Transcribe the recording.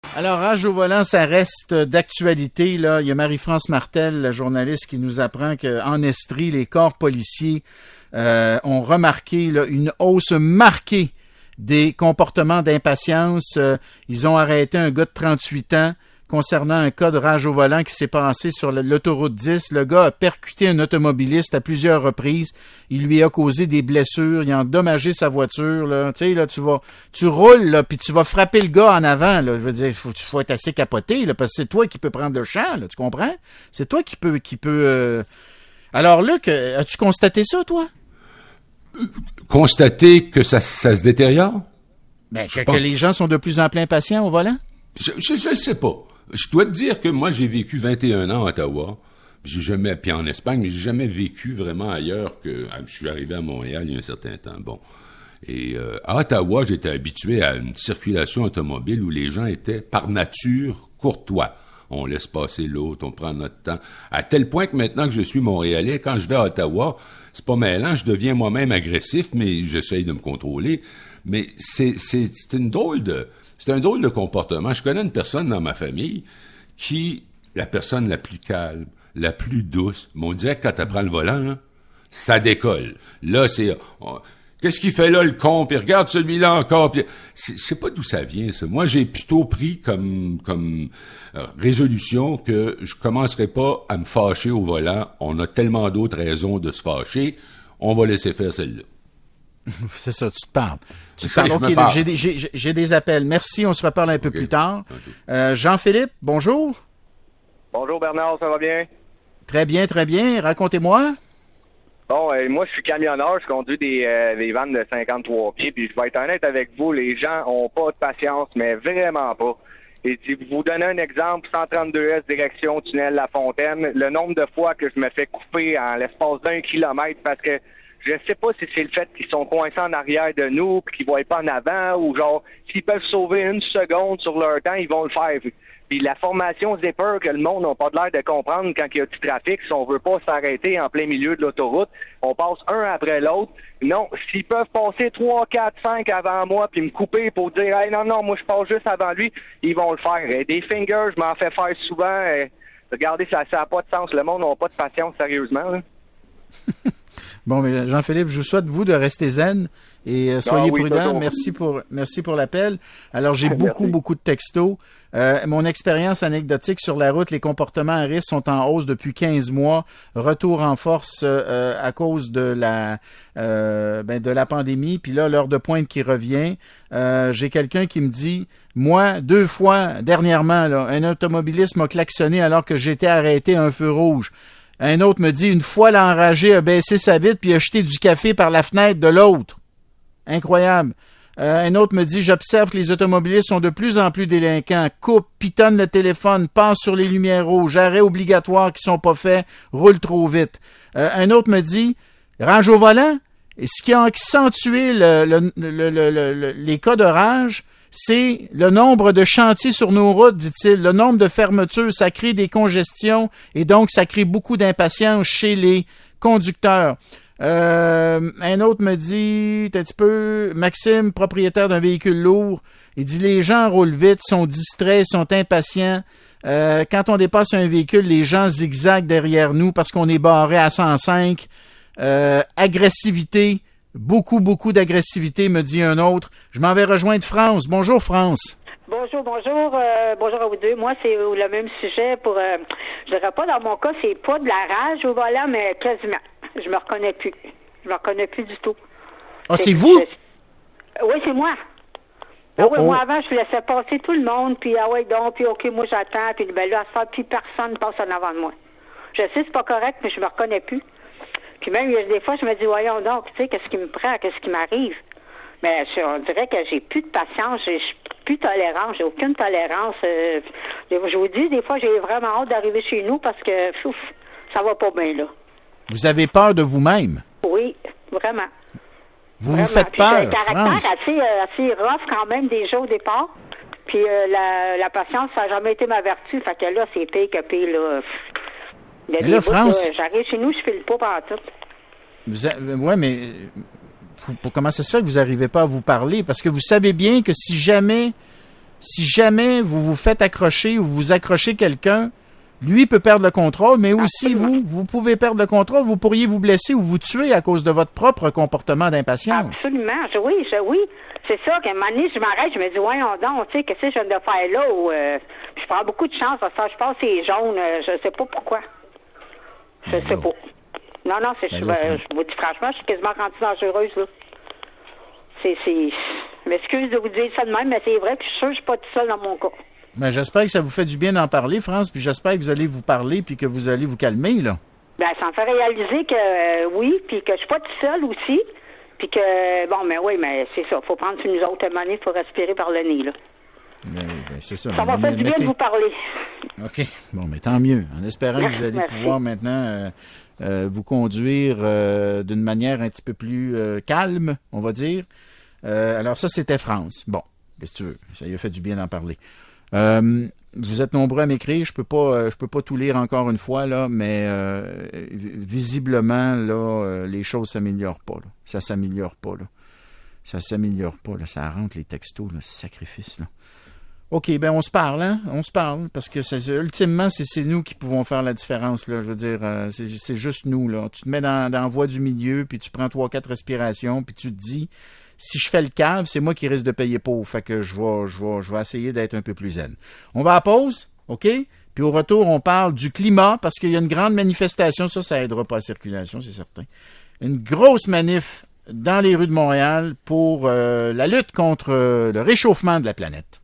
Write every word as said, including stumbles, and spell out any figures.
Alors, rage au volant, ça reste d'actualité. Là, il y a Marie-France Martel, la journaliste, qui nous apprend qu'en Estrie, les corps policiers euh, ont remarqué là, une hausse marquée des comportements d'impatience. Euh, ils ont arrêté un gars de trente-huit ans concernant un cas de rage au volant qui s'est passé sur l'autoroute dix. Le gars a percuté un automobiliste à plusieurs reprises. Il lui a causé des blessures. Il a endommagé sa voiture. Là. Tu sais, là, tu vas, tu roules, là, puis tu vas frapper le gars en avant. Là. Je veux dire, il faut, faut être assez capoté, là, parce que c'est toi qui peux prendre le champ. Là, tu comprends? C'est toi qui peux... Qui peut, euh... Alors, Luc, as-tu constaté ça, toi? Constater que ça, ça se détériore? Ben, que, que les gens sont de plus en plus impatients au volant? Je ne sais pas. Je dois te dire que moi, j'ai vécu vingt et un ans à Ottawa. J'ai jamais, puis en Espagne, mais j'ai jamais vécu vraiment ailleurs que... Je suis arrivé à Montréal il y a un certain temps. Bon. Et euh, à Ottawa, j'étais habitué à une circulation automobile où les gens étaient, par nature, courtois. On laisse passer l'autre, on prend notre temps. À tel point que maintenant que je suis Montréalais, quand je vais à Ottawa, c'est pas mêlant, je deviens moi-même agressif, mais j'essaye de me contrôler. Mais c'est, c'est, c'est une drôle de... C'est un drôle de comportement. Je connais une personne dans ma famille qui, la personne la plus calme, la plus douce, mais on dirait que quand elle prend le volant, là, ça décolle. Là, c'est... On, qu'est-ce qu'il fait là, le con? Puis regarde celui-là encore. Puis, c'est, je sais pas d'où ça vient, ça. Moi, j'ai plutôt pris comme, comme euh, résolution que je commencerai pas à me fâcher au volant. On a tellement d'autres raisons de se fâcher. On va laisser faire celle-là. C'est ça, tu te parles. Tu te ça, parles. OK, parle. J'ai, des, j'ai, j'ai des appels. Merci, on se reparle un peu okay. plus tard. Okay. Euh, Jean-Philippe, bonjour. Bonjour Bernard, ça va bien? Très bien, très bien. Racontez-moi. Bon, euh, moi je suis camionneur, je conduis des, euh, des vannes de cinquante-trois pieds, puis je vais être honnête avec vous, les gens ont pas de patience, mais vraiment pas. Et si vous donnez un exemple, cent trente-deux S direction tunnel La Fontaine, le nombre de fois que je me fais couper en l'espace d'un kilomètre parce que je sais pas si c'est le fait qu'ils sont coincés en arrière de nous puis qu'ils voient pas en avant ou genre, s'ils peuvent sauver une seconde sur leur temps, ils vont le faire. Puis la formation zipper que le monde n'a pas l'air de comprendre quand il y a du trafic, si on veut pas s'arrêter en plein milieu de l'autoroute, on passe un après l'autre. Non, s'ils peuvent passer trois, quatre, cinq avant moi puis me couper pour dire « Hey, non, non, moi je passe juste avant lui », ils vont le faire. Et des fingers, je m'en fais faire souvent. Et regardez, ça n'a pas de sens. Le monde n'a pas de patience, sérieusement. Là. Bon, mais Jean-Philippe, je vous souhaite, vous, de rester zen et euh, soyez ah, oui, prudent. Merci pour, merci pour l'appel. Alors, j'ai beaucoup, beaucoup de textos. Euh, mon expérience anecdotique sur la route, les comportements à risque sont en hausse depuis quinze mois. Retour en force euh, à cause de la euh, ben, de la pandémie. Puis là, l'heure de pointe qui revient. Euh, j'ai quelqu'un qui me dit, moi, deux fois dernièrement, là, un automobiliste m'a klaxonné alors que j'étais arrêté à un feu rouge. Un autre me dit, une fois l'enragé a baissé sa vitre puis a jeté du café par la fenêtre de l'autre. Incroyable. Euh, un autre me dit, j'observe que les automobilistes sont de plus en plus délinquants, coupent, pitonnent le téléphone, passent sur les lumières rouges, arrêts obligatoires qui sont pas faits, roulent trop vite. Euh, un autre me dit, rage au volant. Et ce qui a accentué le, le, le, le, le, le, les cas de rage, c'est le nombre de chantiers sur nos routes, dit-il, le nombre de fermetures, ça crée des congestions et donc ça crée beaucoup d'impatience chez les conducteurs. Euh, un autre me dit, un petit peu, Maxime, propriétaire d'un véhicule lourd, il dit les gens roulent vite, sont distraits, sont impatients. Euh, quand on dépasse un véhicule, les gens zigzaguent derrière nous parce qu'on est barré à cent cinq. Euh, agressivité, beaucoup, beaucoup d'agressivité, me dit un autre. Je m'en vais rejoindre France. Bonjour, France. Bonjour, bonjour, euh, bonjour à vous deux. Moi, c'est le même sujet pour, euh, je dirais pas dans mon cas, c'est pas de la rage au volant, mais quasiment. Je me reconnais plus. Je me reconnais plus du tout. Ah, c'est, c'est vous? Je... Oui, c'est moi. Ah, oh, oui, oh. Moi, avant, je laissais passer tout le monde, puis ah ouais, donc, puis OK, moi, j'attends, puis ben là, ça, puis personne passe en avant de moi. Je sais, c'est pas correct, mais je me reconnais plus. Puis même, il y a des fois, je me dis, voyons donc, tu sais, qu'est-ce qui me prend, qu'est-ce qui m'arrive? Mais je, on dirait que j'ai plus de patience, j'ai plus de tolérance, j'ai aucune tolérance. Euh, je vous dis, des fois, j'ai vraiment hâte d'arriver chez nous parce que, ouf, ça va pas bien, là. Vous avez peur de vous-même? Oui, vraiment. Vous vraiment. vous faites Puis peur, j'ai un caractère assez, euh, assez rough quand même déjà au départ. Puis euh, la, la patience, ça n'a jamais été ma vertu. Fait que là, c'est pire que pire, là. Il y a mais des là, bouts, France... là, j'arrive chez nous, je file pas par tout. Vous a... Ouais, mais pour, pour, comment ça se fait que vous n'arrivez pas à vous parler? Parce que vous savez bien que si jamais si jamais vous vous faites accrocher ou vous accrochez quelqu'un, lui peut perdre le contrôle, mais aussi Absolument. vous, vous pouvez perdre le contrôle, vous pourriez vous blesser ou vous tuer à cause de votre propre comportement d'impatience. Absolument, je, oui, je, oui. C'est ça qu'à un moment donné, je m'arrête, je me dis, voyons donc, tu sais, qu'est-ce que je viens de faire là? Ou, euh, je prends beaucoup de chance, ça, je pense que c'est jaune, euh, je sais pas pourquoi. Je Ben sais là. pas. Non, non, c'est, Ben je, là, euh, ça- je vous dis franchement, je suis quasiment rendue dangereuse, là. C'est, c'est, je m'excuse de vous dire ça de même, mais c'est vrai que je suis sûre que je suis pas toute seule dans mon cas. Ben, j'espère que ça vous fait du bien d'en parler, France, puis j'espère que vous allez vous parler puis que vous allez vous calmer, là. Ben, ça me fait réaliser que euh, oui, puis que je suis pas toute seule aussi, puis que, bon, mais oui, mais c'est ça, faut prendre sur nous autres, à un moment donné, faut respirer par le nez, là. Ben, ben, c'est ça. Ça Mais- va faire mais du bien mettez- de vous parler. OK. Bon, mais tant mieux. En espérant que vous allez Merci. pouvoir maintenant euh, euh, vous conduire euh, d'une manière un petit peu plus euh, calme, on va dire. Euh, alors ça, c'était France. Bon, qu'est-ce que tu veux? Ça lui a fait du bien d'en parler. Euh, vous êtes nombreux à m'écrire. Je peux pas, euh, je peux pas tout lire encore une fois là, mais euh, visiblement là, euh, les choses s'améliorent pas. Là. Ça s'améliore pas là. Ça s'améliore pas là. Ça rentre les textos là, sacrifice là. OK, ben on se parle, hein? On se parle, parce que c'est, ultimement, c'est, c'est nous qui pouvons faire la différence, là. Je veux dire, euh, c'est, c'est juste nous, là. Tu te mets dans, dans la voie du milieu, puis tu prends trois, quatre respirations, puis tu te dis, si je fais le cave, c'est moi qui risque de payer pauvre. Fait que je vais, je vais, je vais essayer d'être un peu plus zen. On va à pause, OK? Puis au retour, on parle du climat, parce qu'il y a une grande manifestation. Ça, ça aidera pas la circulation, c'est certain. Une grosse manif dans les rues de Montréal pour euh, la lutte contre euh, le réchauffement de la planète.